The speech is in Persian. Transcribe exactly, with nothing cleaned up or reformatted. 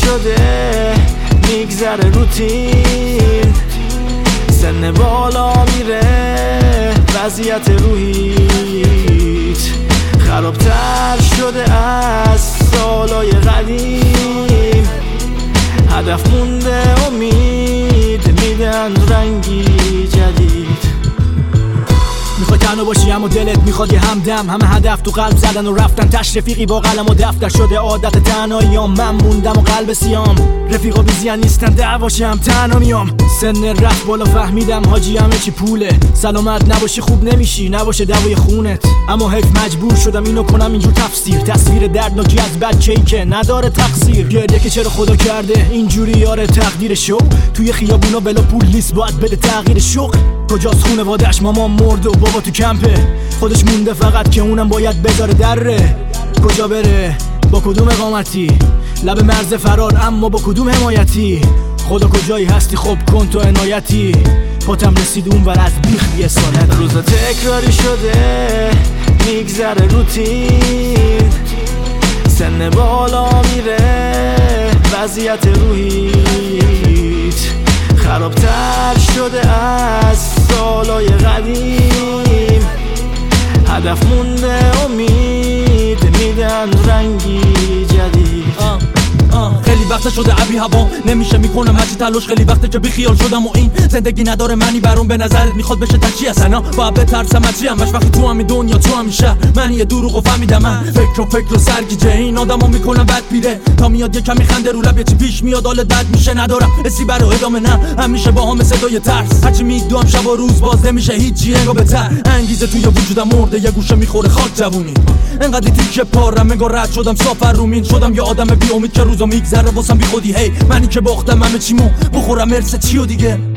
شده میگذره روتین، سن بالا میره وضعیت روحیت خرابتر شده از سالای قدیم، هدف مونده امید میدن رنگی جدید. میخوای تنها باشی اما دلت میخواد یه همدم، همه هدف تو قلب زدن و رفتن، تش رفیقی با قلم و دفتر شده عادت تنهاییام، من موندم و قلب سیام، رفیقا بیزیان نیستن دعواشی هم تنها میام، سن رفت بالا فهمیدم حاجی همه چی پوله، سلامت نباشی خوب نمیشی نباشه دوای خونت، اما حیف مجبور شدم اینو کنم اینجور تفسیر، تصویر دردناکی از بچه‌ای که نداره تقصیر، گریه که چرا خدا کرده اینجوری یاره تقدیر شو، توی خیابونا بلا پول نیست باید بده تغییر شغل، کجاست خونواده‌اش مامان مرد و بابا تو کمپه، خودش مونده فقط که اونم باید بذاره دره، کجا بره با کدوم اقامتی، لب مرز فرار اما با کدوم حمایتی، خدا کجایی هستی خب کن تو عنایتی، پاتم رسید اون ور از بیخ یه سالت، روزا تکراری شده میگذره روتین، سن بالا میره وضعیت روحیت خرابتر شده از سالای قدیم، هدف مونده امید میدن رنگی جدید. آه آه. خیلی وقت شده ابی هوا نمیشه میکنم هرچی تلاش، خیلی وقته که بی خیال شدم و این زندگی نداره معنی برام، به نظرت میخواد بشه تچی اصلا باید بترسم از چیم، مش وقتی تو همین دنیا تو همین شهر من یه دروغو فهمیدم، من فکر و فکر و سرگیجه این آدمو میکنم بد پیره، تا میاد یه کمی خنده رو لب یه چی پیش میاد حال درد میشه، ندارم حسی برای ادامه نه همیشه با هم صدای ترس، هرچی میدوام شب و روز باز نمیشه هیچی انگار بهتر، انگیزه توی وجودم مرده یه گوشه میخوره خاک جوونی، انقدر تیکه پارم انگار رد شدم سافر رومین، شدم یه آدم بی امید که روزا میگذره واسم بی خودی، هی منی که باختم همه چیمو بخورم مرسه چی و دیگه